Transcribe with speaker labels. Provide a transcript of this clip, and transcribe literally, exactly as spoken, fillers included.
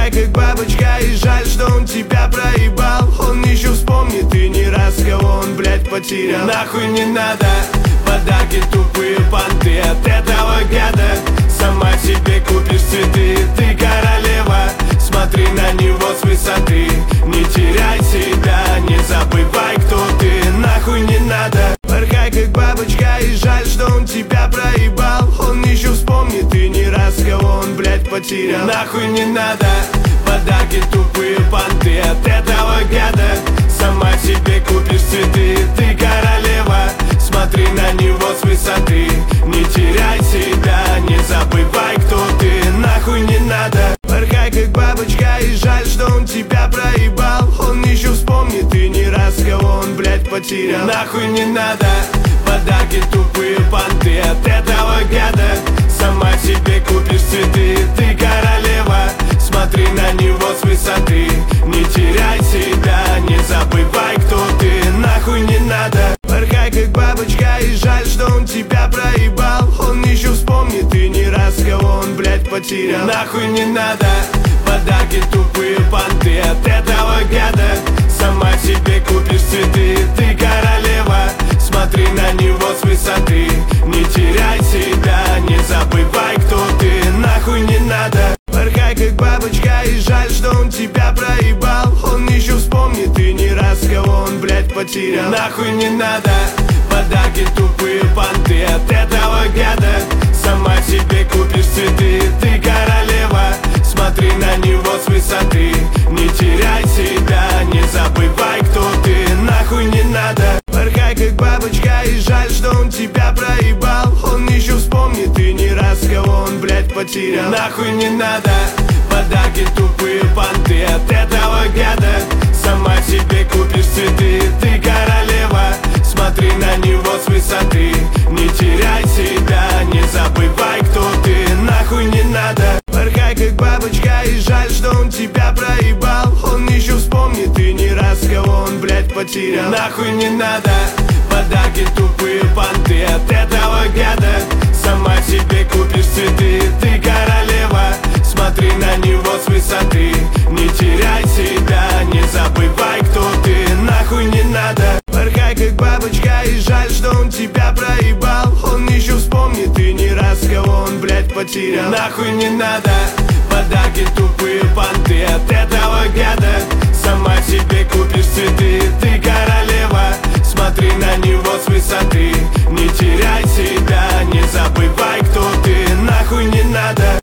Speaker 1: Порхай как бабочка, и жаль, что он тебя проебал. Он еще вспомнит и не раз, кого он, блядь, потерял. Нахуй не надо подарки, тупые понты от этого гада. Сама себе купишь цветы, ты королева. Смотри на него с высоты, не теряй себя, не забывай, кто ты. Нахуй не надо. Порхай как бабочка, и жаль, что он тебя проебал. Он еще вспомнит и не раз, кого он, блядь, потерял. Нахуй не надо подарки, тупые понты от этого гада. Сама себе купишь цветы, ты королева. Смотри на него с высоты, не теряй себя, не забывай, кто ты. Нахуй не надо. Порхай как бабочка, и жаль, что он тебя проебал. Он еще вспомнит и не раз, кого он, блядь, потерял. Нахуй не надо подарки, тупые понты от этого гада. Сама себе купишь цветы, ты королева. Смотри на него с высоты, не теряй себя, не забывай, кто ты. Нахуй не надо. Порхай как бабочка, и жаль, что он тебя проебал. Он еще вспомнит и не раз, кого он, блядь, потерял. Нахуй не надо подарки, тупые понты от этого гада. Сама себе купишь цветы, ты королева. Смотри на него с высоты, не теряй себя, не забывай, кто ты. Нахуй не надо. Порхай как бабочка, и жаль, что он тебя проебал. Он еще вспомнит и не раз, кого он, блядь, потерял. Нахуй не надо подарки, тупые понты от этого гада. Сама себе купишь цветы, ты королева. Смотри на него с высоты, не теряй себя, не забывай, кто ты. Нахуй не надо. Порхай как бабочка, и жаль, что он тебя проебал. Он еще вспомнит и не раз, кого он, блядь, потерял. Нахуй не надо подарки, тупые понты от этого гада. Сама себе купишь цветы, ты королева. Смотри на него с высоты, не теряй себя, не забывай, кто ты. Нахуй не надо. Порхай как бабочка, и жаль, что он тебя проебал. Он еще вспомнит и не раз, кого он, блядь, потерял. Нахуй не надо подарки, тупые понты от этого гада. Сама себе купишь цветы, ты королева. Смотри на него с высоты, не теряй себя, не забывай, кто ты. Нахуй не надо. Порхай как бабочка, и жаль, что он тебя проебал. Он еще вспомнит и не раз, кого он, блядь, потерял. Нахуй не надо подарки, тупые понты от этого гада. Сама себе купишь цветы, ты королева. Смотри на него с высоты, не теряй себя, не забывай, кто ты. Нахуй не надо.